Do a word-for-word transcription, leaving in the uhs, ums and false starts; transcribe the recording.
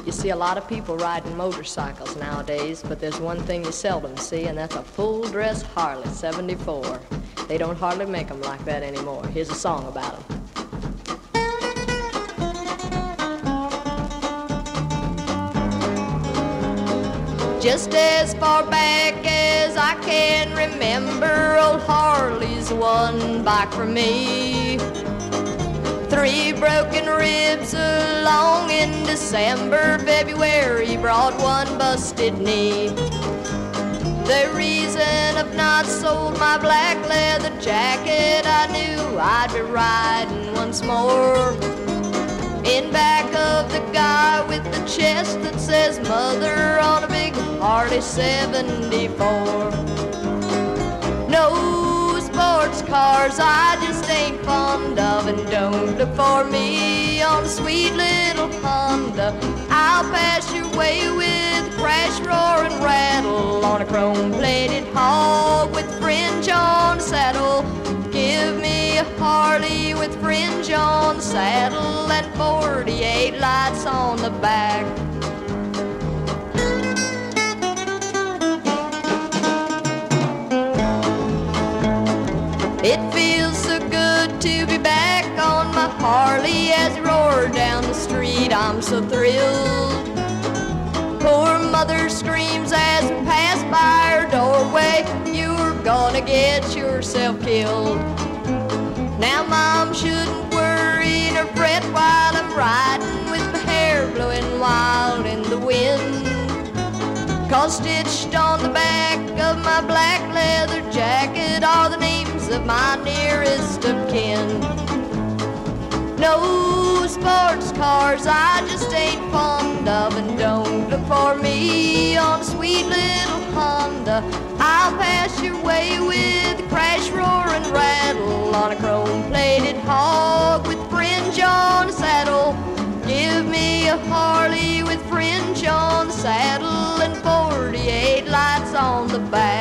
You see a lot of people riding motorcycles nowadays, but there's one thing you seldom see, and that's a full-dress Harley seventy-four. They don't hardly make them like that anymore. Here's a song about them. Just as far back as I can remember, old Harley's one bike for me. Three broken ribs along in December, February brought one busted knee. The reason I've not sold my black leather jacket, I knew I'd be riding once more in back of the guy with the chest that says mother on a big Harley seventy-four. No sports cars I just ain't fond of, and don't look for me on a sweet little Honda. I'll pass your way with crash, roar, and rattle on a chrome-plated hog with fringe on the saddle. Give me a Harley with fringe on the saddle and forty-eight lights on the back. It feels so good to be back on my Harley as you roar down the street. I'm so thrilled. Poor mother screams as we pass by her doorway, you're gonna get yourself killed. Now Mom shouldn't worry nor fret while I'm riding with my hair blowing wild in the wind, 'cause stitched on the back of my black leather jacket are the names of my nearest of kin. No sports cars I just ain't fond of, and don't look for me on a sweet little Honda. I'll pass your way with crash, roar, and rattle on a chrome-plated hog with fringe on the saddle. Give me a Harley with fringe on the saddle and forty-eight lights on the back.